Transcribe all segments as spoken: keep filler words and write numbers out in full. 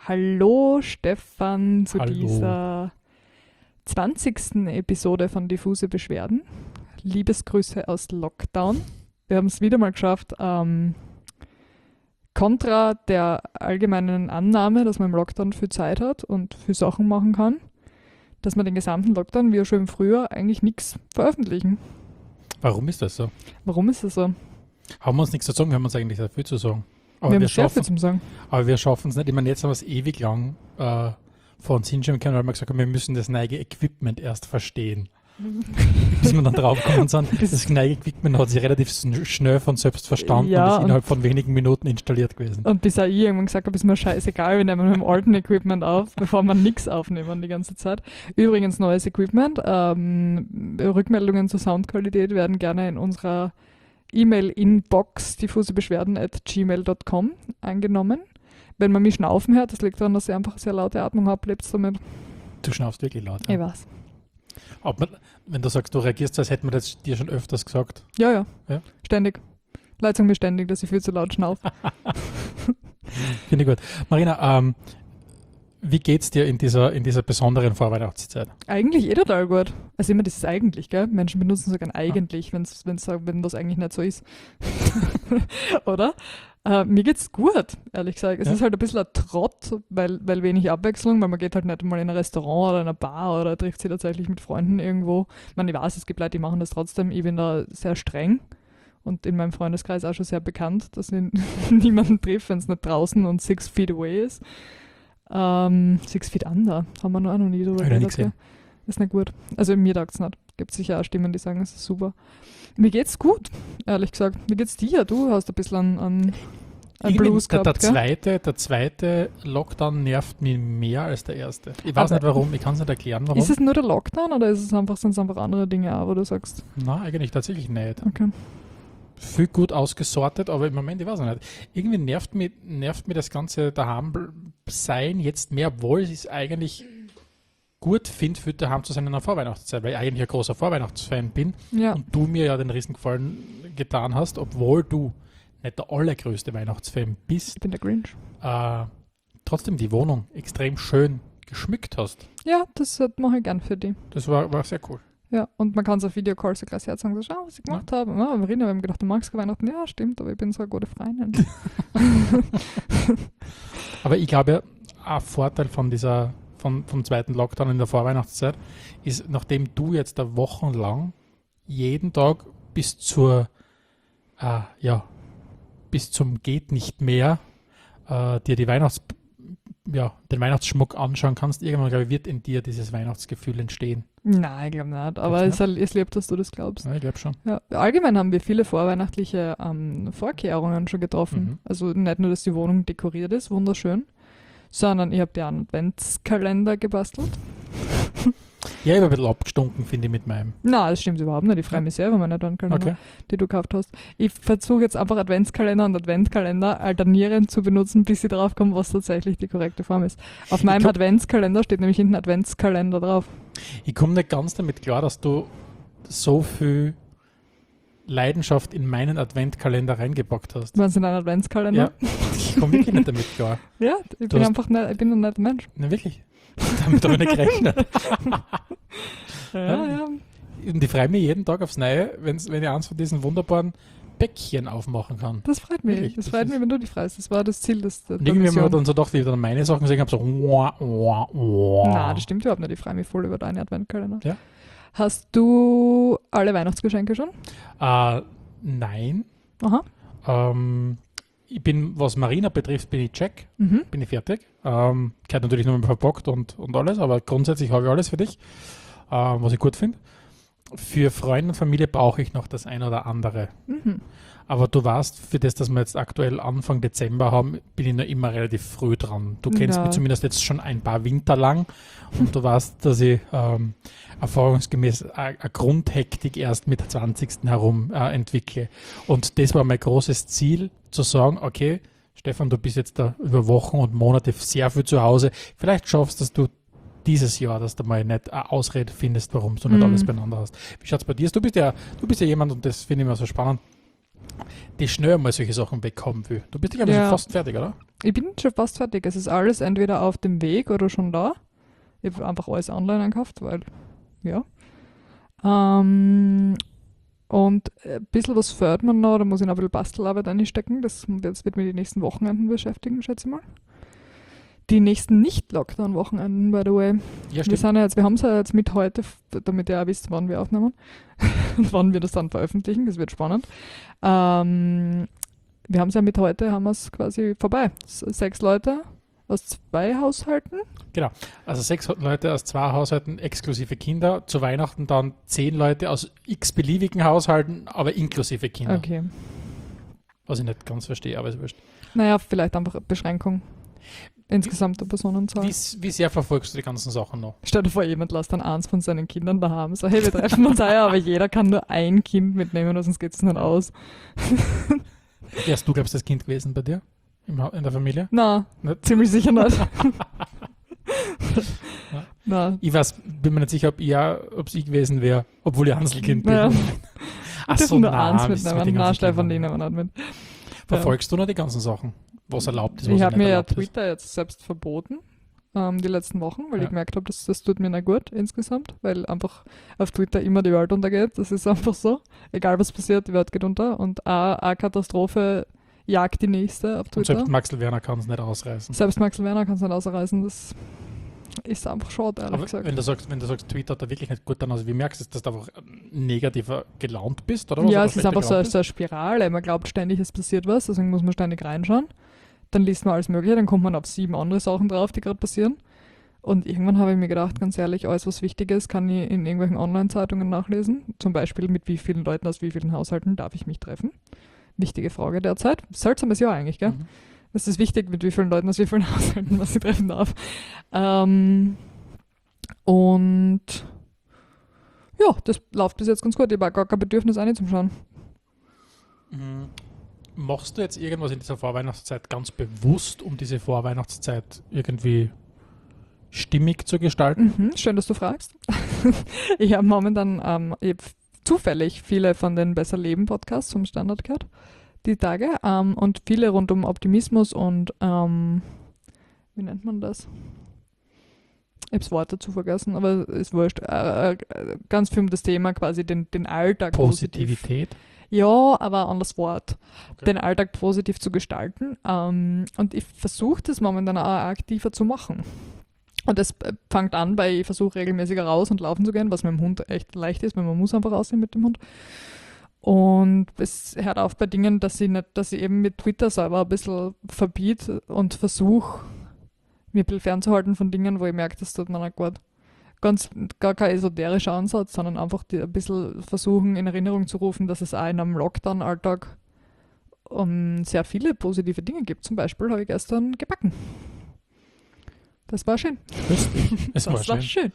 Hallo Stefan zu Hallo. dieser zwanzigsten Episode von Diffuse Beschwerden. Liebesgrüße aus Lockdown. Wir haben es wieder mal geschafft, ähm, kontra der allgemeinen Annahme, dass man im Lockdown viel Zeit hat und viel Sachen machen kann, dass wir den gesamten Lockdown, wie auch schon im Frühjahr, eigentlich nichts veröffentlichen. Warum ist das so? Warum ist das so? Haben wir uns nichts zu sagen, wir haben uns eigentlich sehr viel zu sagen. Aber wir haben wir sehr viel schaffen zum Sagen. aber wir schaffen es nicht. Ich meine, jetzt haben wir es ewig lang äh, vor uns hinschauen können, weil wir gesagt haben, wir müssen das neue Equipment erst verstehen. Bis wir dann draufgekommen sind, das neue Equipment hat sich relativ sn- schnell von selbst verstanden Ja, und ist und- innerhalb von wenigen Minuten installiert gewesen. Und bis auch ich irgendwann gesagt habe, ist mir scheißegal, wir nehmen mit dem alten Equipment auf, bevor wir nichts aufnehmen die ganze Zeit. Übrigens neues Equipment. Ähm, Rückmeldungen zur Soundqualität werden gerne in unserer E-Mail-Inbox diffusebeschwerden at gmail dot com angenommen. Wenn man mich schnaufen hört, das liegt daran, dass ich einfach eine sehr laute Atmung habe, lebst damit. Du schnaufst wirklich laut. Ich Ja. weiß. Ob man, wenn du sagst, du reagierst, als hätten wir das dir schon öfters gesagt. Ja, ja, Ja? Ständig. Leute sagen mir ständig, dass ich viel zu laut schnaufe. Finde ich gut. Marina, ähm, wie geht's dir in dieser, in dieser besonderen Vorweihnachtszeit? Eigentlich eh total gut. Also immer dieses eigentlich, gell? Menschen benutzen sogar eigentlich, wenn's, wenn's, wenn das eigentlich nicht so ist. Oder? Äh, mir geht's gut, ehrlich gesagt. Es Ja. ist halt ein bisschen ein Trott, weil, weil wenig Abwechslung, weil man geht halt nicht mal in ein Restaurant oder in eine Bar oder trifft sich tatsächlich mit Freunden irgendwo. Ich meine, ich weiß, es gibt Leute, die machen das trotzdem. Ich bin da sehr streng und in meinem Freundeskreis auch schon sehr bekannt, dass ich niemanden trifft, wenn es nicht draußen und six feet away ist. Ähm, six feet under, haben wir noch auch noch nie drüber Hab ich noch nie geredet. gesehen. gell? Ist nicht gut. Also mir taugt es nicht. Gibt sicher auch Stimmen, die sagen, es ist super. Mir geht's gut, ehrlich gesagt. Wie geht's dir? Du hast ein bisschen an, an, an Irgendwie Blues der, gehabt, der, gell? zweite, der zweite Lockdown nervt mich mehr als der erste. Ich weiß Aber- nicht warum, ich kann es nicht erklären, warum. Ist es nur der Lockdown oder ist es einfach, sind es einfach andere Dinge auch, wo du sagst, Nein, eigentlich tatsächlich nicht. okay. Viel gut ausgesortet, aber im Moment, ich weiß nicht. Irgendwie nervt mich, nervt mich das ganze daheim sein jetzt mehr, obwohl ich es eigentlich gut finde, für daheim zu sein in der Vorweihnachtszeit, weil ich eigentlich ein großer Vorweihnachtsfan bin Ja, und du mir ja den Riesengefallen getan hast, obwohl du nicht der allergrößte Weihnachtsfan bist, ich bin der Grinch. äh, trotzdem die Wohnung extrem schön geschmückt hast. Ja, das äh, mache ich gern für die. Das war, war sehr cool. Ja, und man kann so auf Videocalls so gleich sagen, so, schau, was ich gemacht habe. Ja, Marina, wir haben gedacht, du magst keine Weihnachten. Ja, stimmt, aber ich bin so eine gute Freundin. Aber ich glaube, ein Vorteil von dieser, von, vom zweiten Lockdown in der Vorweihnachtszeit ist, nachdem du jetzt da wochenlang jeden Tag bis zur, äh, ja, bis zum geht nicht mehr, äh, dir die Weihnachts, ja, den Weihnachtsschmuck anschauen kannst, irgendwann, glaube ich, wird in dir dieses Weihnachtsgefühl entstehen. Nein, ich glaube nicht. Aber Glaubst es ist, es lieb, dass du das glaubst. Ja, ich glaube schon. Ja, allgemein haben wir viele vorweihnachtliche ähm, Vorkehrungen schon getroffen. Mhm. Also nicht nur, dass die Wohnung dekoriert ist, wunderschön, sondern ich habe dir einen Adventskalender gebastelt. Ja, ich habe ein bisschen abgestunken, finde ich, mit meinem. Nein, das stimmt überhaupt nicht. Ich freue mich sehr über meinen Adventskalender, Okay. die du gekauft hast. Ich versuche jetzt einfach Adventskalender und Adventskalender alternierend zu benutzen, bis ich drauf komme, was tatsächlich die korrekte Form ist. Auf meinem glaub- Adventskalender steht nämlich hinten Adventskalender drauf. Ich komme nicht ganz damit klar, dass du so viel Leidenschaft in meinen Adventkalender reingepackt hast. Was in einem Adventskalender? Ja, ich komme wirklich nicht damit klar. Ja, ich Du bin hast- einfach nicht, ich bin ein netter Mensch. Ne, wirklich. Damit habe ich nicht gerechnet. Ja, ja. Und ich freue mich jeden Tag aufs Neue, wenn's, wenn ich eins von diesen wunderbaren Päckchen aufmachen kann. Das freut mich. Wirklich, das, das freut ist- mich, wenn du dich freust. Das war das Ziel des, der Und irgendwie haben wir Mission. dann so gedacht, wie ich dann meine Sachen gesehen habe, so wah, wah, wah. Nein, das stimmt überhaupt nicht. Ich freue mich voll über deine Adventkalender. Ja. Hast du alle Weihnachtsgeschenke schon? Äh, nein. Aha. Ähm, ich bin, was Marina betrifft, bin ich check, Mhm. bin ich fertig. Ähm, gehört natürlich noch mal verpackt und, und alles, aber grundsätzlich habe ich alles für dich, äh, was ich gut finde. Für Freunde und Familie brauche ich noch das ein oder andere. Mhm. Aber du weißt, für das, dass wir jetzt aktuell Anfang Dezember haben, bin ich noch immer relativ früh dran. Du kennst Ja. mich zumindest jetzt schon ein paar Winter lang und du weißt, dass ich ähm, erfahrungsgemäß eine Grundhektik erst mit zwanzigsten herum äh, entwickle. Und das war mein großes Ziel, zu sagen, okay, Stefan, du bist jetzt da über Wochen und Monate sehr viel zu Hause. Vielleicht schaffst dass du dieses Jahr, dass du mal nicht eine Ausrede findest, warum du nicht Mhm. alles beieinander hast. Wie schaut es bei dir aus? Du bist ja, du bist ja jemand, und das finde ich immer so spannend, die schnell mal solche Sachen bekommen will. Du bist ja, glaube ich, Ja. schon fast fertig, oder? Ich bin schon fast fertig. Es ist alles entweder auf dem Weg oder schon da. Ich habe einfach alles online einkauft, weil, ja. Ähm, und ein bisschen was fördert man noch, da muss ich noch ein bisschen Bastelarbeit einstecken. Das, das wird mir die nächsten Wochenenden beschäftigen, schätze ich mal. Die nächsten Nicht-Lockdown-Wochenenden, by the way. Ja, Wir, stimmt. sind ja jetzt, wir haben es ja jetzt mit heute, f- damit ihr auch wisst, wann wir aufnehmen und wann wir das dann veröffentlichen. Das wird spannend. Ähm, wir haben es ja mit heute, haben wir es quasi vorbei. S- Sechs Leute aus zwei Haushalten. Also sechs Leute aus zwei Haushalten exklusive Kinder. Zu Weihnachten dann zehn Leute aus x beliebigen Haushalten, aber inklusive Kinder. Okay. Was ich nicht ganz verstehe, aber ist wurscht. Naja, vielleicht einfach eine Beschränkung. Insgesamt der Personenzahl. Wie, wie sehr verfolgst du die ganzen Sachen noch? Stell dir vor, jemand lässt dann eins von seinen Kindern daheim. So, hey, wir treffen uns heuer, aber jeder kann nur ein Kind mitnehmen, sonst geht es nicht aus. Wärst du, glaubst du, das Kind gewesen bei dir? Im, Ha- in der Familie? Na, Nicht? ziemlich sicher nicht. Ja. Na, Ich weiß, bin mir nicht sicher, ob ich ob es ich gewesen wäre, obwohl ich Hanselkind bin. Ja. Ach wir so, dürfen nur nein, eins das ist mit mitnehmen. den Na, ganzen Stefan, die Kindern. nehmen wir nicht mit. Verfolgst du noch die ganzen Sachen? Was erlaubt ist, was Ich habe nicht mir ja erlaubt ist? Twitter jetzt selbst verboten, ähm, die letzten Wochen, weil Ja. ich gemerkt habe, das, das tut mir nicht gut insgesamt, weil einfach auf Twitter immer die Welt untergeht. Das ist einfach so. Egal was passiert, die Welt geht unter. Und eine eine Katastrophe jagt die nächste auf Und Twitter. selbst Maxel Werner kann es nicht ausreißen. Selbst Maxel Werner kann es nicht ausreißen. Das ist einfach schade, ehrlich Aber gesagt. wenn du sagst, wenn du sagst, Twitter hat da wirklich nicht gut dann aus, wie merkst du, dass du einfach negativer gelaunt bist? Oder was? Ja, Oder es ist schlechter einfach so, gelaunt so eine Spirale. Man glaubt ständig, es passiert was, deswegen muss man ständig reinschauen. Dann liest man alles Mögliche, dann kommt man auf sieben andere Sachen drauf, die gerade passieren. Und irgendwann habe ich mir gedacht, ganz ehrlich, alles was wichtig ist, kann ich in irgendwelchen Online-Zeitungen nachlesen. Zum Beispiel, mit wie vielen Leuten aus wie vielen Haushalten darf ich mich treffen. Wichtige Frage derzeit. Seltsames Jahr eigentlich, gell? Mhm. Es ist wichtig, mit wie vielen Leuten aus wie vielen Haushalten was ich treffen darf. Ähm, und ja, das läuft bis jetzt ganz gut. Ich habe auch gar kein Bedürfnis reinzuschauen. Mhm. Machst du jetzt irgendwas in dieser Vorweihnachtszeit ganz bewusst, um diese Vorweihnachtszeit irgendwie stimmig zu gestalten? Mhm, schön, dass du fragst. Ich habe momentan ähm, ich hab zufällig viele von den Besser Leben Podcasts vom Standard gehört, die Tage, ähm, und viele rund um Optimismus und ähm, wie nennt man das? Ich habe das Wort dazu vergessen, aber ist wurscht. Äh, äh, ganz viel um das Thema quasi den, den Alltag positiv. Positivität. Ja, aber ein anderes Wort. Okay. Den Alltag positiv zu gestalten. Ähm, und ich versuche das momentan auch aktiver zu machen. Und das äh, fängt an bei, ich versuche regelmäßiger raus und laufen zu gehen, was mit dem Hund echt leicht ist, weil man muss einfach rausgehen mit dem Hund. Und es hört auf bei Dingen, dass ich nicht, dass ich eben mit Twitter selber ein bisschen verbiete und versuche, mir ein bisschen fernzuhalten von Dingen, wo ich merke, das tut mir nicht gut. Ganz, gar kein esoterischer Ansatz, sondern einfach die, ein bisschen versuchen, in Erinnerung zu rufen, dass es auch in einem Lockdown-Alltag um, sehr viele positive Dinge gibt. Zum Beispiel habe ich gestern gebacken. Das war schön. Köstlich. Es Das war schön. schön.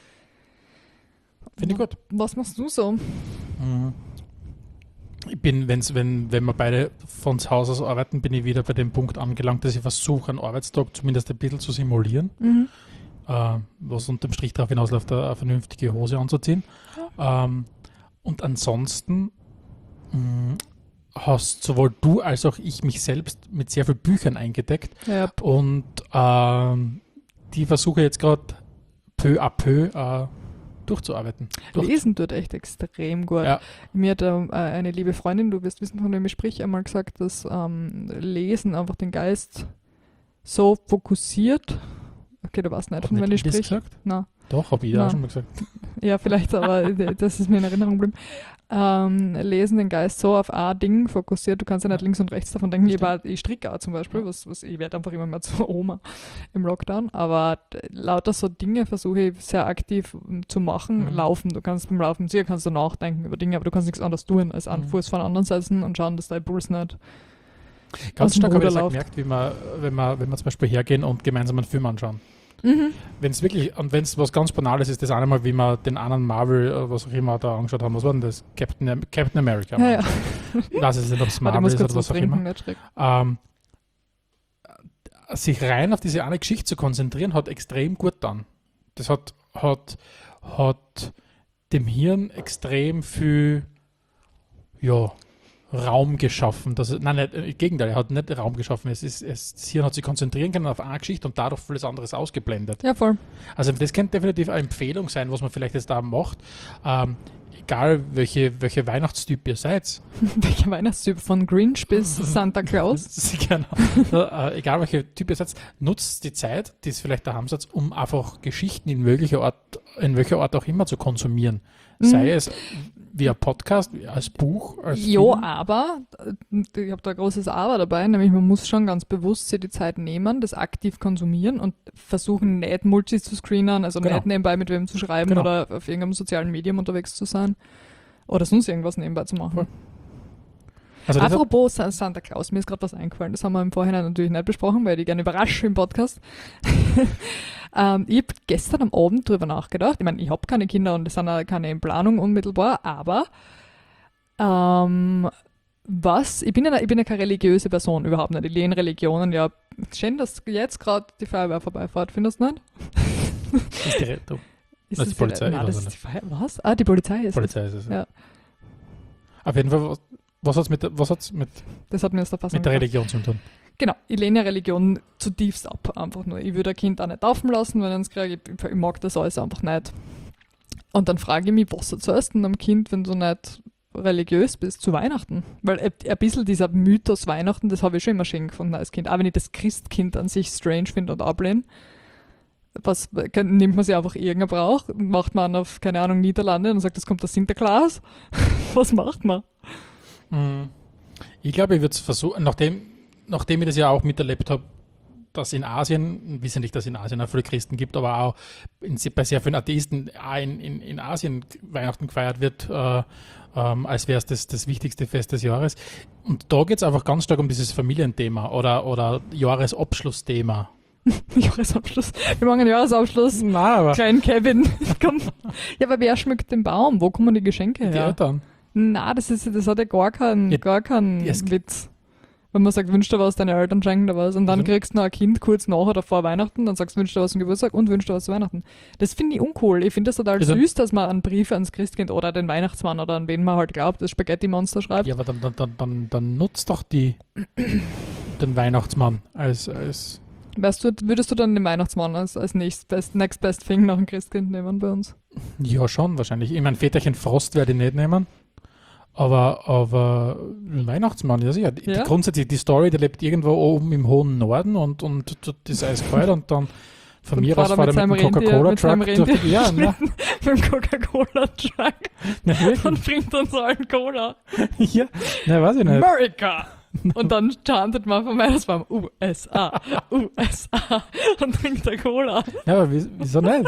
Finde ich gut. Was machst du so? Mhm. Ich bin, wenn's, wenn, wenn wir beide von zu Hause aus arbeiten, bin ich wieder bei dem Punkt angelangt, dass ich versuche, einen Arbeitstag zumindest ein bisschen zu simulieren. Mhm. Äh, was unterm Strich darauf hinausläuft, eine vernünftige Hose anzuziehen. Ähm, und ansonsten mh, hast sowohl du als auch ich mich selbst mit sehr vielen Büchern eingedeckt Ja, und ähm, die versuche jetzt gerade peu à peu äh, durchzuarbeiten. Durch, Lesen tut echt extrem gut. Ja. Mir hat ähm, äh, eine liebe Freundin, du wirst wissen, von wem ich sprich, einmal gesagt, dass ähm, Lesen einfach den Geist so fokussiert. Okay, du weißt nicht, Hat von wem nicht ich ich das sprich. gesagt? Na, Doch, habe ich ja Na. auch schon mal gesagt. ja, vielleicht, aber das ist mir in Erinnerung geblieben. Ähm, lesen den Geist so auf ein Ding fokussiert, du kannst ja nicht links und rechts davon denken. Ich, war, ich stricke auch zum Beispiel, was, was ich werde einfach immer mehr zur Oma im Lockdown, aber d- lauter so Dinge versuche ich sehr aktiv m, zu machen. Mhm. Laufen, du kannst beim Laufen, sicher kannst du nachdenken über Dinge, aber du kannst nichts anderes tun, als an Mhm. Fuß von anderen setzen und schauen, dass dein Puls nicht Ganz aus dem stark habe ich Ruder das auch läuft. gemerkt, wie wir, wenn, wir, wenn wir zum Beispiel hergehen und gemeinsam einen Film anschauen. Mhm. Wenn es wirklich, und wenn es was ganz Banales ist, das eine Mal, wie wir den anderen Marvel, äh, was auch immer da angeschaut haben, was war denn das? Captain, Am- Captain America. Ja, ja. Ich weiß jetzt nicht, ob es Warte, ich Marvel muss ist kurz oder was was auch trinken, immer. nicht schreck. Ähm, sich rein auf diese eine Geschichte zu konzentrieren, hat extrem gut dann. Das hat, hat, hat dem Hirn extrem viel, ja, Raum geschaffen. Dass er, nein, nicht, im Gegenteil, er hat nicht Raum geschaffen. Es ist, es, das Hirn hat sich konzentrieren können auf eine Geschichte und dadurch vieles anderes ausgeblendet. Ja, voll. Also das könnte definitiv eine Empfehlung sein, was man vielleicht jetzt da macht. Ähm, egal, welche, welche Weihnachtstyp ihr seid. Welcher Weihnachtstyp? Von Grinch bis Santa Claus? Genau. äh, egal, welche Typ ihr seid, nutzt die Zeit, die ist vielleicht der Hamsatz, um einfach Geschichten in welcher Art, in welcher Art auch immer zu konsumieren. Mhm. Sei es via Podcast, als Buch, als Jo, Film. aber äh, ich habe da ein großes Aber dabei, nämlich man muss schon ganz bewusst sich die Zeit nehmen, das aktiv konsumieren und versuchen nicht multi zu screenen, also Genau. nicht nebenbei mit wem zu schreiben Genau. oder auf irgendeinem sozialen Medium unterwegs zu sein oder sonst irgendwas nebenbei zu machen. Voll. Also das hat, Apropos Sa- Santa Claus, mir ist gerade was eingefallen, das haben wir im Vorhinein natürlich nicht besprochen, weil ich gerne überrasche im Podcast. ähm, ich habe gestern am Abend drüber nachgedacht, ich meine, ich habe keine Kinder und es sind auch keine in Planung unmittelbar, aber ähm, was, ich bin ja ich bin ja keine religiöse Person, überhaupt nicht, ich lehne Religionen, ja, schön, dass jetzt gerade die Feuerwehr vorbeifährt, findest du nicht? ist die Rettung. Ist Das ist die Polizei, Nein, ich das weiß ist die Feuerwehr, was? Ah, die Polizei ist Polizei ist es. Ja. Auf jeden Fall, was, was hat es mit, was hat's mit, Das hat mir aus der Fassung mit der gebracht. Religion zu tun? Genau, ich lehne ja Religion zutiefst ab, einfach nur. Ich würde ein Kind auch nicht taufen lassen, wenn ich es kriege. Ich, ich mag das alles einfach nicht. Und dann frage ich mich, was erzählst du einem Kind, wenn du nicht religiös bist, zu Weihnachten? Weil ein ein bisschen dieser Mythos Weihnachten, das habe ich schon immer schön gefunden als Kind. Auch wenn ich das Christkind an sich strange finde und ablehne. Was kann- nimmt man sich einfach irgendeinen Brauch, macht man auf, keine Ahnung, Niederlande und sagt, das kommt der Sinterklaas. Was macht man? Mm. Ich glaube, ich würde es versuchen, nachdem, nachdem ich das ja auch miterlebt habe, dass in Asien, wissen nicht, dass es in Asien auch viele Christen gibt, aber auch in, bei sehr vielen Atheisten auch in, in, in Asien Weihnachten gefeiert wird, äh, ähm, als wäre es das, das wichtigste Fest des Jahres. Und da geht es einfach ganz stark um dieses Familienthema oder, oder Jahresabschlussthema. Jahresabschluss. Wir machen einen Jahresabschluss. Nein, aber Klein Kevin. Komm. Ja, aber wer schmückt den Baum? Wo kommen die Geschenke die her? Eltern. Na, das ist, das hat ja gar keinen, Ja, gar keinen es- Witz. Wenn man sagt, wünsch dir was, deine Eltern schenken dir was und dann Mhm. kriegst du noch ein Kind kurz nach oder vor Weihnachten, dann sagst du, wünsch dir was zum Geburtstag und wünsch dir was zu Weihnachten. Das finde ich uncool. Ich finde das total Also- süß, dass man einen Brief ans Christkind oder den Weihnachtsmann oder an wen man halt glaubt, das Spaghetti-Monster schreibt. Ja, aber dann, dann, dann, dann, dann nutzt doch die, den Weihnachtsmann als, als Weißt du, würdest du dann den Weihnachtsmann als, als next, best, next best thing nach dem Christkind nehmen bei uns? ja, schon wahrscheinlich. Ich meine, Väterchen Frost werde ich nicht nehmen. Aber, aber ein Weihnachtsmann, ja sicher. Die, Ja? grundsätzlich, die Story, der lebt irgendwo oben im hohen Norden und, und dort ist eiskalt und dann von Dann mir fährt aus er fährt er mit mit dem seinem Rentier- Coca-Cola-Truck mit seinem durch die, ja, ne, Mit dem Coca-Cola-Truck ne, wirklich. und bringt uns allen Cola. ja, ne, weiß ich nicht. America! Und dann chantet man vom Weihnachtsbaum U S A, U S A und trinkt der Cola. Ja, aber wie- wieso nicht?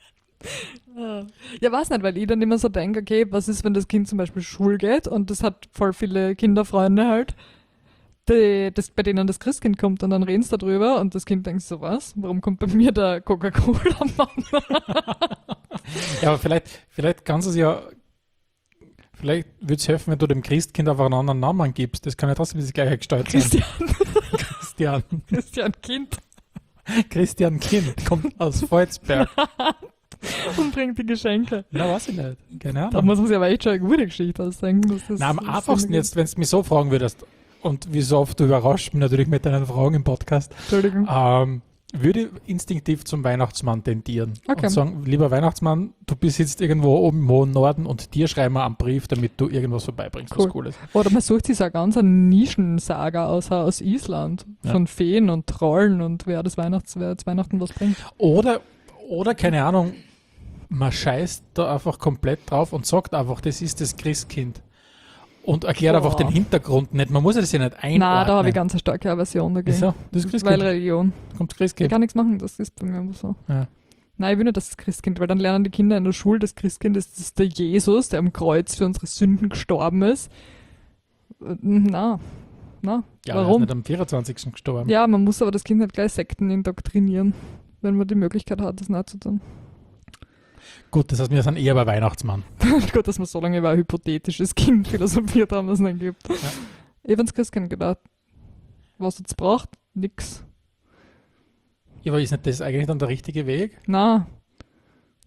Ja, weiß nicht, weil ich dann immer so denke, okay, was ist, wenn das Kind zum Beispiel Schule geht und das hat voll viele Kinderfreunde halt, die, das, bei denen das Christkind kommt und dann reden sie darüber und das Kind denkt so, was? Warum kommt bei mir der Coca-Cola-Mann? Ja, aber vielleicht, vielleicht kannst du es ja, vielleicht würde es helfen, wenn du dem Christkind einfach einen anderen Namen gibst. Das kann ja trotzdem das gleiche Gestalt sein. Christian, Christian. Christian Kind Christian Kind kommt aus Volzberg. und bringt die Geschenke. Na, weiß ich nicht. Keine Ahnung. Da muss man sich aber echt schon eine gute Geschichte ausdenken. Dass das Na, am das einfachsten Sinn jetzt, wenn du mich so fragen würdest, und wie so oft du überrascht mich natürlich mit deinen Fragen im Podcast, ergibt. Entschuldigung. ähm, würde ich instinktiv zum Weihnachtsmann tendieren. Okay. Und sagen, lieber Weihnachtsmann, du bist jetzt irgendwo oben im hohen Norden und dir schreiben wir einen Brief, damit du irgendwas vorbeibringst, Cool. was cool ist. Oder man sucht sich so eine ganz eine Nischensaga aus, aus Island Ja. von Feen und Trollen und wer das Weihnachts, wer das Weihnachten was bringt. Oder, oder, keine Ahnung, man scheißt da einfach komplett drauf und sagt einfach, das ist das Christkind. Und erklärt Boah. einfach den Hintergrund nicht. Man muss das ja nicht einordnen. Nein, da habe ich ganz eine starke Aversion dagegen. Wieso? Das Weil Christkind. Religion. Kommt Ich Christkind. kann nichts machen, das ist bei mir einfach so. Ja. Nein, ich will nicht, dass das Christkind, weil dann lernen die Kinder in der Schule, das Christkind ist, das ist der Jesus, der am Kreuz für unsere Sünden gestorben ist. Äh, Na, na, Ja, er ist warum? nicht am vierundzwanzigsten gestorben. Ja, man muss aber das Kind nicht gleich Sekten indoktrinieren, wenn man die Möglichkeit hat, das nicht zu tun. Gut, das heißt, wir sind eher bei Weihnachtsmann. Gut, dass wir so lange über ein hypothetisches Kind philosophiert haben, dass es nicht gibt. Ja. Ich habe ins Christkind gedacht. Was jetzt braucht? Nix. Ja, aber ist nicht das eigentlich dann der richtige Weg? Na,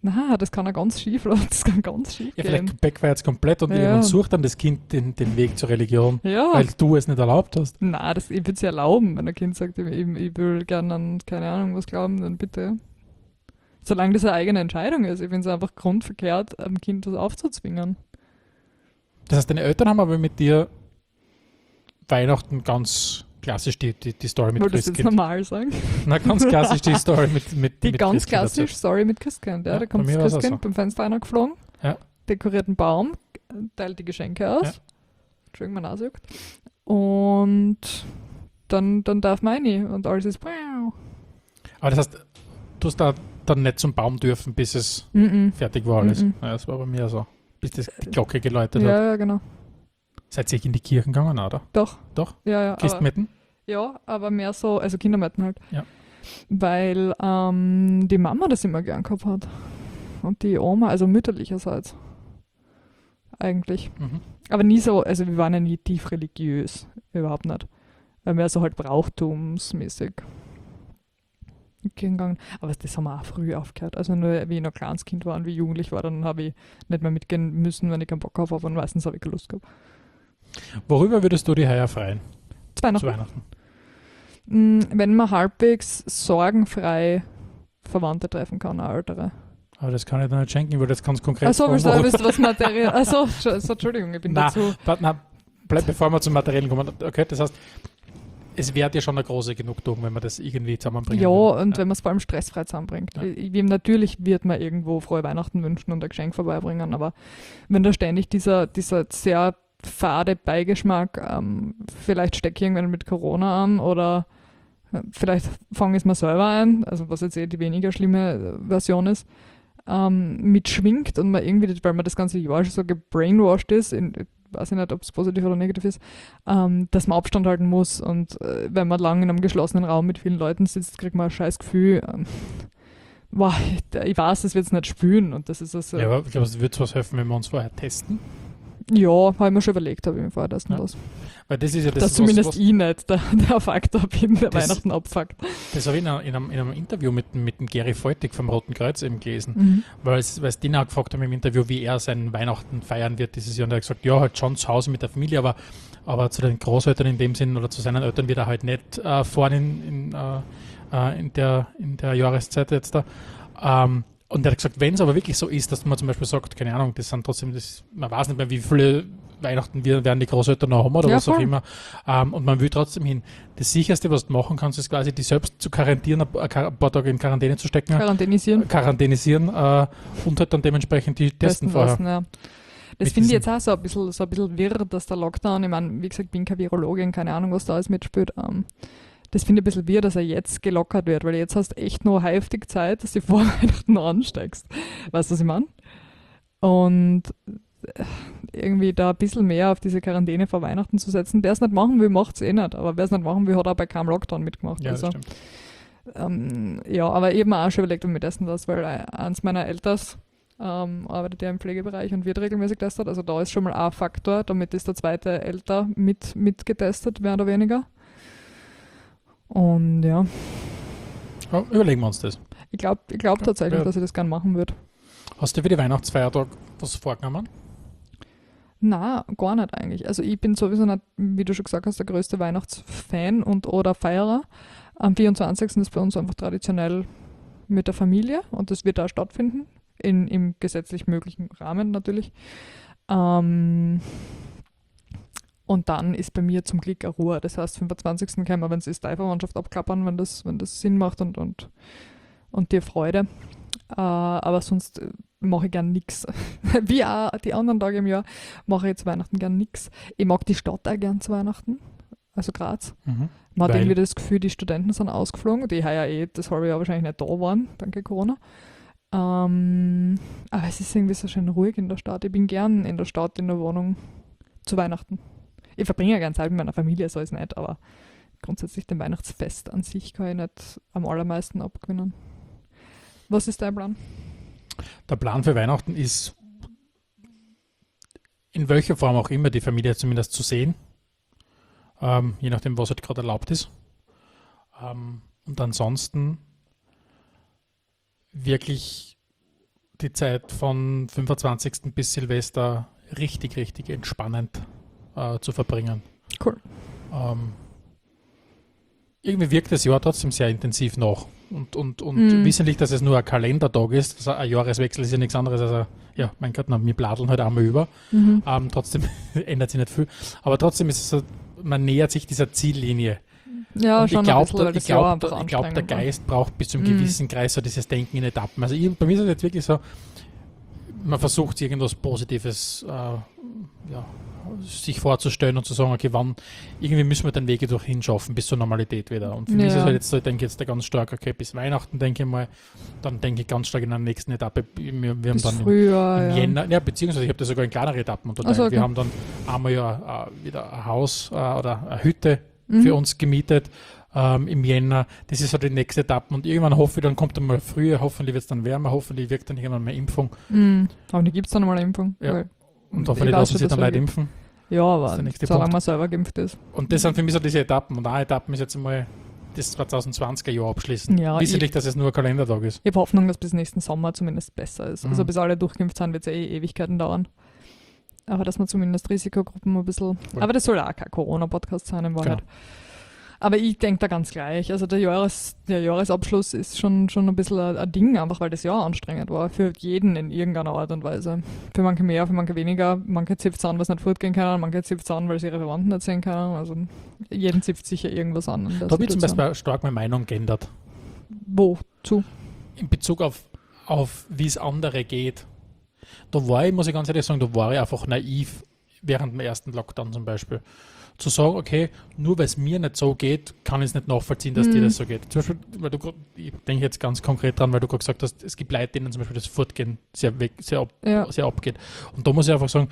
Na, das kann ja ganz schief laufen, das kann ganz schief Ja, gehen. vielleicht backfires komplett und Ja. irgendwann sucht dann das Kind den, den Weg zur Religion, Ja, weil du es nicht erlaubt hast. na, das, ich würde es ja erlauben, wenn ein Kind sagt, ich, ich, ich will gerne an, keine Ahnung, was glauben, dann bitte. Solange das eine eigene Entscheidung ist. Ich finde es einfach grundverkehrt, einem Kind das aufzuzwingen. Das heißt, deine Eltern haben aber mit dir Weihnachten ganz klassisch die, die, die Story mit Wollte das jetzt Christkind. normal sagen? Na, ganz klassisch die Story mit, mit Die mit ganz Christkind klassisch, dazu. sorry, mit Christkind. Ja, Ja, da bei kommt das mir war's auch Christkind so. beim Fenster reingeflogen, Ja. dekoriert einen Baum, teilt die Geschenke aus. Ja. Entschuldigung, mein Nase juckt. Und dann, dann darf man rein und alles ist wow. Aber das heißt, du hast da dann nicht zum Baum dürfen, bis es Mm -mm. fertig war alles. Mhm. Ja, das war bei mir so. Bis das, die Glocke geläutet Ja, hat. ja, genau. Seid ihr in die Kirchen gegangen, oder? Doch. Doch? Ja, ja. Aber, Christmitten? ja, aber mehr so, also Kindermetten halt. Ja. Weil ähm, die Mama das immer gern gehabt hat. Und die Oma, also mütterlicherseits. Eigentlich. Mhm. Aber nie so, also wir waren ja nie tief religiös. Überhaupt nicht. Weil mehr so halt brauchtumsmäßig gegangen. Aber das haben wir auch früh aufgehört. Also nur wie ich noch ein kleines Kind war und wie jugendlich war, dann habe ich nicht mehr mitgehen müssen, wenn ich keinen Bock auf habe und meistens habe ich keine Lust gehabt. Worüber würdest du die heuer freuen Zwei noch. zu Weihnachten? Mm, Wenn man halbwegs sorgenfrei Verwandte treffen kann, auch ältere. Aber das kann ich dir nicht schenken, weil das ganz konkret Achso, willst du fragen, willst du was materiell? Achso, so, Entschuldigung, ich bin Na, dazu. But, na, bleib, bevor wir zum Materiellen kommen. Okay, das heißt, es wäre dir schon eine große Genugtuung, wenn man das irgendwie zusammenbringen Ja, würde. und wenn man es vor allem stressfrei zusammenbringt. Ja. Ich, ich, natürlich wird man irgendwo frohe Weihnachten wünschen und ein Geschenk vorbeibringen, aber wenn da ständig dieser, dieser sehr fade Beigeschmack, ähm, vielleicht stecke ich irgendwann mit Corona an oder äh, vielleicht fange ich es mir selber ein, also was jetzt eh die weniger schlimme äh, Version ist, ähm, mitschwingt und man irgendwie, weil man das ganze Jahr schon so gebrainwashed ist, in, weiß ich nicht, ob es positiv oder negativ ist, ähm, dass man Abstand halten muss und äh, wenn man lang in einem geschlossenen Raum mit vielen Leuten sitzt, kriegt man ein scheiß Gefühl. Ähm, wow, ich, ich weiß, es wird es nicht spüren und das ist also, Ja, aber ich glaube, es würde was helfen, wenn wir uns vorher testen. ja, habe ich mir schon überlegt, habe ich mir vorher das und Ja. das. Weil das ist ja das, Dass was, zumindest was, ich nicht der, der Faktor bin, der Das- Weihnachten abfuckt. das habe ich in einem, in, einem, in einem Interview mit, mit dem Gary Feutig vom Roten Kreuz eben gelesen. Mhm. Weil es, weil es den auch gefragt haben im Interview, wie er seinen Weihnachten feiern wird dieses Jahr. Und er hat gesagt, ja, halt schon zu Hause mit der Familie, aber, aber zu den Großeltern in dem Sinn oder zu seinen Eltern wird er halt nicht äh, fahren in, in, äh, äh, in, der, in der Jahreszeit jetzt da. Ähm, und er hat gesagt, wenn es aber wirklich so ist, dass man zum Beispiel sagt, keine Ahnung, das sind trotzdem, das, man weiß nicht mehr, wie viele Weihnachten wir, werden die Großeltern noch haben oder Ja, was auch voll. immer. Ähm, und man will trotzdem hin. Das Sicherste, was du machen kannst, ist quasi, die selbst zu quarantieren, ein paar ein paar Tage in Quarantäne zu stecken, Quarantänisieren. quarantänisieren äh, und halt dann dementsprechend die testen Testen vorher. lassen, ja. Das Mit finde ich diesen- jetzt auch so ein bisschen, so ein bisschen wirr, dass der Lockdown, ich meine, wie gesagt, ich bin keine Virologin, keine Ahnung, was da alles mitspielt. Ähm, das finde ich ein bisschen wirr, dass er jetzt gelockert wird, weil jetzt hast du echt noch heftig Zeit, dass du vor Weihnachten noch ansteigst. Weißt du, was ich meine? Und äh, irgendwie da ein bisschen mehr auf diese Quarantäne vor Weihnachten zu setzen. Wer es nicht machen will, macht es eh nicht. Aber wer es nicht machen will, hat auch bei keinem Lockdown mitgemacht. Ja, das also, stimmt. ähm, ja, aber eben auch schon überlegt, ob ich testen lasse, weil äh, eins meiner Elters ähm, arbeitet ja im Pflegebereich und wird regelmäßig getestet. Also da ist schon mal ein Faktor. Damit ist der zweite älter mit, mit getestet, mehr oder weniger. Und ja, Ja, überlegen wir uns das. ich glaube ich glaub Ja, tatsächlich, ja. dass ich das gerne machen würde. Hast du für die Weihnachtsfeiertag was vorgenommen? Na, gar nicht eigentlich. Also ich bin sowieso nicht, wie du schon gesagt hast, der größte Weihnachtsfan und oder Feierer. Am vierundzwanzigsten ist bei uns einfach traditionell mit der Familie und das wird da stattfinden, in, im gesetzlich möglichen Rahmen natürlich. Ähm, und dann ist bei mir zum Glück eine Ruhe. Das heißt, fünfundzwanzigsten können wir, wenn es ist, die Verwandtschaft abklappern, wenn das, wenn das Sinn macht und, und, und dir Freude. Äh, aber sonst äh, mache ich gern nichts. Wie auch die anderen Tage im Jahr mache ich zu Weihnachten gern nichts. Ich mag die Stadt auch gern zu Weihnachten, also Graz. Mhm. Man hat Weil? irgendwie das Gefühl, die Studenten sind ausgeflogen, die heuer eh das halbe Jahr wahrscheinlich nicht da waren, danke Corona. Ähm, aber es ist irgendwie so schön ruhig in der Stadt. Ich bin gern in der Stadt, in der Wohnung zu Weihnachten. Ich verbringe ja gern Zeit mit meiner Familie, so ist nicht, aber grundsätzlich dem Weihnachtsfest an sich kann ich nicht am allermeisten abgewinnen. Was ist dein Plan? Der Plan für Weihnachten ist, in welcher Form auch immer, die Familie zumindest zu sehen. Ähm, je nachdem, was halt gerade erlaubt ist. Ähm, und ansonsten wirklich die Zeit von fünfundzwanzigsten bis Silvester richtig, richtig entspannend äh, zu verbringen. Cool. Ähm, irgendwie wirkt das Jahr trotzdem sehr intensiv nach. Und, und, und Mhm. wissentlich, dass es nur ein Kalendertag ist, also ein Jahreswechsel ist ja nichts anderes als ein, ja, mein Gott, na, wir bladeln halt einmal über. Mhm. Ähm, trotzdem ändert sich nicht viel. Aber trotzdem ist es so, man nähert sich dieser Ziellinie. Ja, Und schon ich glaube, ein bisschen, weil ich das Jahr glaub, einfach ich glaub, der anstrengend war. Geist braucht bis zu einem Mhm. gewissen Kreis so dieses Denken in Etappen. Also ich, bei mir ist es jetzt wirklich so, man versucht irgendwas Positives äh, ja, sich vorzustellen und zu sagen, okay, wann, irgendwie müssen wir den Weg durch hinschaffen bis zur Normalität wieder. Und für mich ist es Ja. halt jetzt so, ich denke jetzt da ganz stark, okay, bis Weihnachten denke ich mal, dann denke ich ganz stark in der nächsten Etappe, wir, wir haben Bis dann im, früher, im ja. Jänner, ja, beziehungsweise ich habe das sogar in kleinere Etappen unterteilt. Ach so, okay. Wir haben dann einmal ja äh, wieder ein Haus äh, oder eine Hütte Mhm. für uns gemietet ähm, im Jänner. Das ist halt die nächste Etappe und irgendwann hoffe ich, dann kommt dann mal früher, hoffentlich wird es dann wärmer, hoffentlich wirkt dann irgendwann mehr Impfung Mhm. Aber die gibt es dann mal eine Impfung. Ja. Weil- und Ich hoffentlich weiß lassen schon, sich dass dann er Leute gibt. impfen. Ja, Das ist der aber nächste solange Punkt. man selber geimpft ist. Und das sind für mich so diese Etappen. Und eine Etappe ist jetzt einmal das zweitausendzwanziger Jahr abschließen. Ja, Wissentlich, dass es nur ein Kalendertag ist. Ich habe Hoffnung, dass bis nächsten Sommer zumindest besser ist. Mhm. Also bis alle durchgeimpft sind, wird es eh Ewigkeiten dauern. Aber dass man zumindest Risikogruppen ein bisschen... Voll. Aber das soll auch kein Corona-Podcast sein in Wahrheit. Genau. Aber ich denke da ganz gleich. Also der, Jahres, der Jahresabschluss ist schon, schon ein bisschen ein, ein Ding, einfach weil das Jahr anstrengend war. Für jeden in irgendeiner Art und Weise. Für manche mehr, für manche weniger. Manche zipft es an, was nicht fortgehen können. Manche zipft es an, weil sie ihre Verwandten nicht sehen können. Also jeden zipft sicher irgendwas an. in der Da habe ich zum Situation. Beispiel stark meine Meinung geändert. Wozu? In Bezug auf, auf wie es andere geht. Da war ich, muss ich ganz ehrlich sagen, da war ich einfach naiv während dem ersten Lockdown zum Beispiel. Zu sagen, okay, nur weil es mir nicht so geht, kann ich es nicht nachvollziehen, dass Mhm. dir das so geht. Zum Beispiel, weil du, grad- ich denke jetzt ganz konkret dran, weil du gerade gesagt hast, es gibt Leute, denen zum Beispiel das Fortgehen sehr, weg, sehr, ab, Ja. sehr abgeht. Und da muss ich einfach sagen,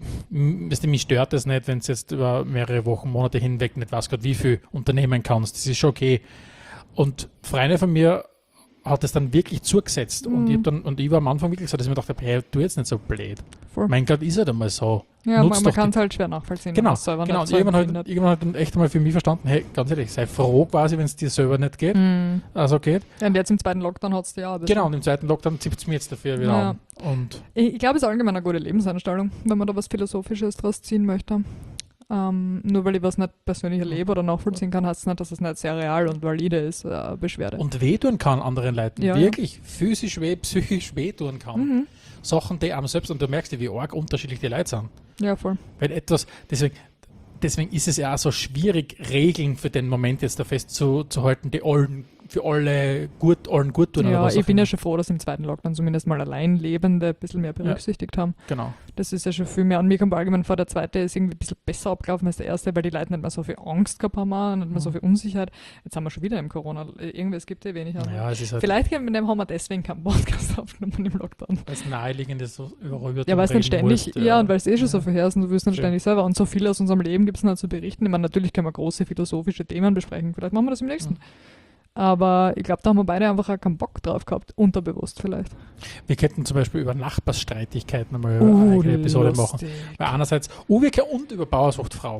m- weißt du, mich stört das nicht, wenn du jetzt über mehrere Wochen, Monate hinweg nicht weißt, gerade wie viel unternehmen kannst. Das ist schon okay. Und Freunde von mir hat es dann wirklich zugesetzt. Und, Mhm. ich hab dann, und ich war am Anfang wirklich so, dass ich mir dachte, hey, tu jetzt nicht so blöd. Voll. Mein Gott, ist halt einmal so. Ja, Nutzt man, doch man kann die- es halt schwer nachvollziehen. Genau, wenn man es selber genau. nicht Und so irgendwann hat, empfindet. irgendwann hat dann echt einmal für mich verstanden, hey, ganz ehrlich, sei froh quasi, wenn es dir selber nicht geht. Mhm. Also geht. Ja, und jetzt im zweiten Lockdown hat es ja auch ein bisschen. Genau, und im zweiten Lockdown zippt es mir jetzt dafür wieder Ja. an. Und Ich, ich glaube, es ist allgemein eine gute Lebenseinstellung, wenn man da was Philosophisches draus ziehen möchte. Ähm, nur weil ich was nicht persönlich erlebe oder nachvollziehen kann, heißt es nicht, dass es nicht sehr real und valide ist, äh, Beschwerde. und wehtun kann anderen Leuten. Ja, Wirklich physisch weh, psychisch wehtun kann. Mhm. Sachen, die einem selbst, und du merkst ja, wie arg unterschiedlich die Leute sind. Ja, voll. Wenn etwas, deswegen, deswegen ist es ja auch so schwierig, Regeln für den Moment jetzt da festzuhalten, die allen, für alle gut, allen gut tun. oder Ja, was ich auch bin ja immer. schon froh, dass im zweiten Lockdown zumindest mal Alleinlebende ein bisschen mehr berücksichtigt haben. Genau. Das ist ja schon viel mehr. Und mir kommt allgemein vor, der zweite ist irgendwie ein bisschen besser abgelaufen als der erste, weil die Leute nicht mehr so viel Angst gehabt haben, nicht mehr so Mhm. viel Unsicherheit. Jetzt haben wir schon wieder im Corona. Irgendwie, es gibt ja wenig. andere. Ja, es ist halt Vielleicht mit dem haben wir deswegen keinen Podcast aufgenommen im Lockdown. das Naheliegende so worüber Ja, weil es reden dann ständig, musst, ja, und weil es eh schon so Ja. viel her ist und du wirst dann Schön. ständig selber. Und so viel aus unserem Leben gibt es noch zu berichten. Ich meine, natürlich können wir große philosophische Themen besprechen. Vielleicht machen wir das im nächsten. Mhm. Aber ich glaube, da haben wir beide einfach auch keinen Bock drauf gehabt. Unterbewusst vielleicht. Wir könnten zum Beispiel über Nachbarsstreitigkeiten einmal eine eigene Episode machen. lustig. Weil einerseits Uweke und über Bauersuchtfrau.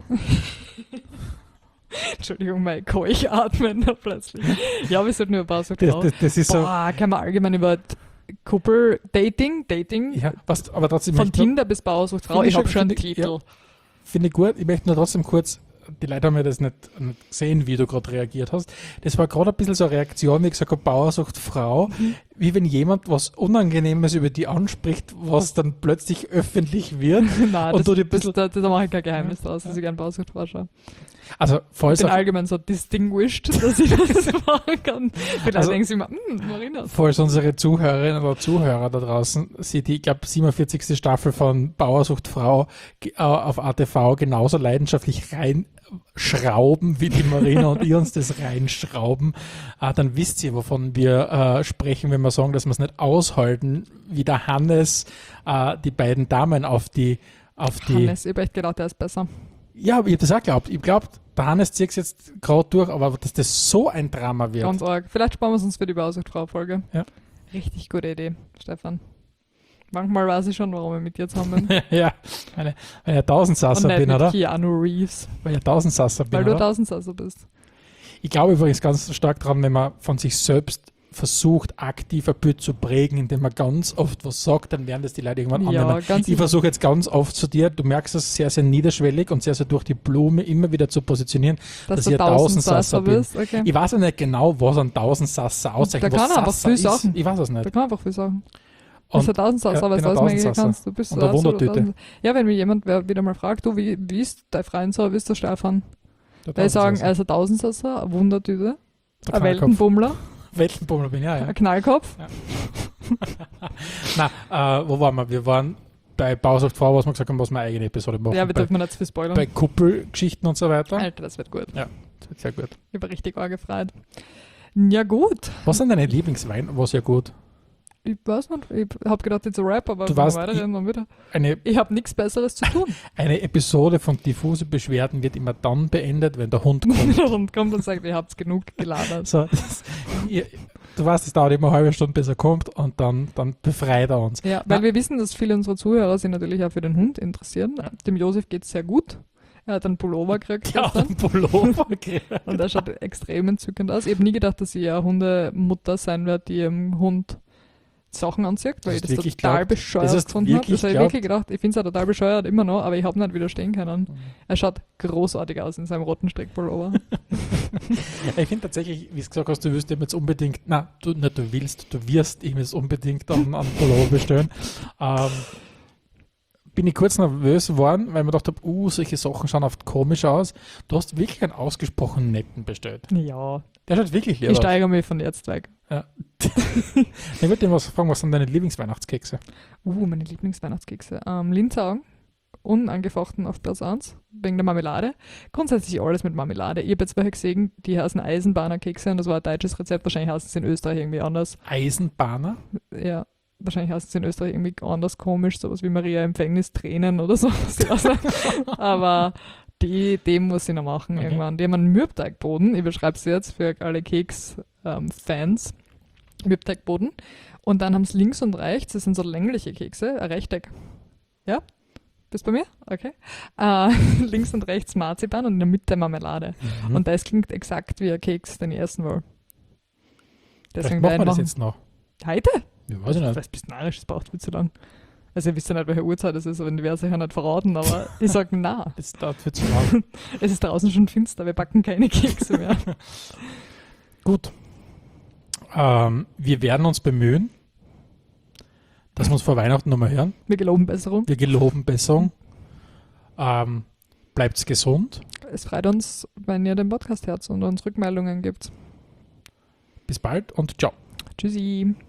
Entschuldigung, mein Keuch atmen da plötzlich. Ja, wir sollten über Bausucht Das, raus. das, das ist so. Boah, kann man allgemein über Couple, Dating, Dating, Ja, was, aber trotzdem von möchte ich- Tinder bis Bausuchtfrau. Finde Ich ich habe schon- schon einen finde ich- Titel. ja. Finde ich gut. Ich möchte nur trotzdem kurz, die Leute haben ja das nicht, nicht gesehen, wie du gerade reagiert hast. Das war gerade ein bisschen so eine Reaktion, wie gesagt habe, Bauersuchtfrau, Mhm. wie wenn jemand was Unangenehmes über die anspricht, was dann plötzlich öffentlich wird. Nein, Und das, du dir das, ein bisschen- da, da mache ich kein Geheimnis draus, dass ich gerne Bausuchtfrau schaue. Also, Ich falls bin auch, allgemein so distinguished, dass ich das machen kann. Vielleicht Also- denken sie immer, hm, Marina. falls unsere Zuhörerinnen oder Zuhörer da draußen sie die, ich glaube, siebenundvierzigste Staffel von Bauersuchtfrau ge- äh, auf A T V genauso leidenschaftlich reinschrauben, wie die Marina und ihr uns das reinschrauben, äh, dann wisst ihr, wovon wir äh, sprechen, wenn wir sagen, dass wir es nicht aushalten, wie der Hannes äh, die beiden Damen auf die auf die Hannes, ich habe echt gedacht, der ist besser. Ja, aber ich habe das auch geglaubt. Ich glaube, der Hannes zieht es jetzt gerade durch, aber dass das so ein Drama wird. Ganz arg. Vielleicht sparen wir es uns für die Bausuchtfrau-Folge. Ja. Richtig gute Idee, Stefan. Manchmal weiß ich schon, warum wir mit dir zusammen bin. Ja, weil ich- weil ich ein Tausendsasser Und nicht bin, mit oder? Keanu Reeves. Weil ich ein Tausendsasser bin, Weil du oder? Tausendsasser bist. Ich glaube übrigens ganz stark dran, wenn man von sich selbst versucht, aktiv ein Bild zu prägen, indem man ganz oft was sagt, dann werden das die Leute irgendwann Ja, annehmen. ganz Ich versuche jetzt ganz oft zu dir, du merkst es sehr, sehr niederschwellig und sehr, sehr durch die Blume immer wieder zu positionieren, dass, dass du ich ein Tausendsasser Tausendsasser bin. bist. Okay. Ich weiß ja nicht genau, was ein Tausendsasser auszeichnet, Da was kann er einfach Sasser viel ist. sagen. Ich weiß es Da nicht. kann man einfach viel sagen. Du Und- bist ein Tausendsasser, ja, aber bin das ein weiß man eigentlich Tausendsasser. kannst. Du bist Und eine absolut Wundertüte. Tausend- Ja, wenn mir jemand wer wieder mal fragt, du, wie, wie ist dein Freund so, wie ist der Stefan? Der Da ich sagen, er Tausendsasser. ist ein Tausendsasser, eine Wundertüte, Der ein Knallkopf. Weltenbummler, Weltenbummler bin ich, ja, ja. ein Knallkopf. Nein, äh, wo waren wir? Wir waren bei Bausaft vor, was wir gesagt haben, was wir eine eigene Episode machen. Ja, wir bei, dürfen nicht zu viel spoilern. bei Kuppelgeschichten und so weiter. Alter, das wird gut. Das wird sehr gut. Ich war richtig arg gefreut. Ja, gut. Was sind deine Lieblingswein? Was ja gut. Ich weiß nicht, ich hab gedacht, jetzt ein Rap, aber Du wenn wir weißt, weiterreden, dann wieder. Eine, Ich habe nichts Besseres zu tun. eine Episode von Diffuse Beschwerden wird immer dann beendet, wenn der Hund kommt. Und kommt und sagt, ihr habt genug gelabert. So, das, ihr, du weißt, es dauert immer eine halbe Stunde, bis er kommt und dann, dann befreit er uns. Ja, weil wir wissen, dass viele unserer Zuhörer sich natürlich auch für den Hund interessieren. Dem Josef geht es sehr gut. Er hat einen Pullover gekriegt Ja, gestern. den Pullover gekriegt. Und der schaut extrem entzückend aus. Ich habe nie gedacht, dass ich eine Hundemutter sein werde, die ihrem Hund Sachen anzieht, weil Das ich das hast wirklich total glaubt? bescheuert Das hast gefunden habe. wirklich Das habe ich glaubt? wirklich gedacht. Ich finde es auch total bescheuert, immer noch, aber ich habe nicht widerstehen können. Er schaut großartig aus in seinem roten Strickpullover. Ich finde tatsächlich, wie du gesagt hast, du wirst ihm jetzt unbedingt, na, du, nicht du willst, du wirst ihm jetzt unbedingt an, an Pullover bestellen. Ähm, bin ich kurz nervös geworden, weil ich mir gedacht habe, uh, solche Sachen schauen oft komisch aus. Du hast wirklich einen ausgesprochen netten bestellt. Ja, Der schaut wirklich leer ich aus. steigere mich von jetzt weg. Ja. Ich wollte dir was fragen, was sind deine Lieblingsweihnachtskekse? Uh, meine Lieblingsweihnachtskekse. Ähm, Linzaugen, unangefochten auf Platz eins, wegen der Marmelade. Grundsätzlich alles mit Marmelade. Ich habe jetzt welche gesehen, die heißen Eisenbahnerkekse und das war ein deutsches Rezept. Wahrscheinlich heißen sie in Österreich irgendwie anders. Eisenbahner? Ja, wahrscheinlich heißen sie in Österreich irgendwie anders komisch, sowas wie Maria Empfängnis Tränen oder so. Aber die, die muss ich noch machen Okay. irgendwann. Die haben einen Mürbteigboden. Ich beschreibe es jetzt für alle Keks-Fans. Mürbteigboden. Und dann haben sie links und rechts, das sind so längliche Kekse, ein Rechteck. Ja? Bist bei mir? Okay. Äh, links und rechts Marzipan und in der Mitte Marmelade. Mhm. Und das klingt exakt wie ein Keks, den ich essen will. Vielleicht Deswegen machen werde wir ich das machen. jetzt noch. Heute? Ja, weiß ich nicht. Das ist ein bisschen narrisch, das braucht viel zu lang. Also ihr wisst ja nicht, welche Uhrzeit es ist, aber die werde ich ja nicht verraten, aber ich sage na. Das dauert viel zu lang. Es ist draußen schon finster, wir backen keine Kekse mehr. Gut. Ähm, wir werden uns bemühen, dass wir uns vor Weihnachten nochmal hören. Wir geloben Besserung. Wir geloben Besserung. Ähm, bleibt's gesund. Es freut uns, wenn ihr den Podcast hört und uns Rückmeldungen gibt. Bis bald und ciao. Tschüssi.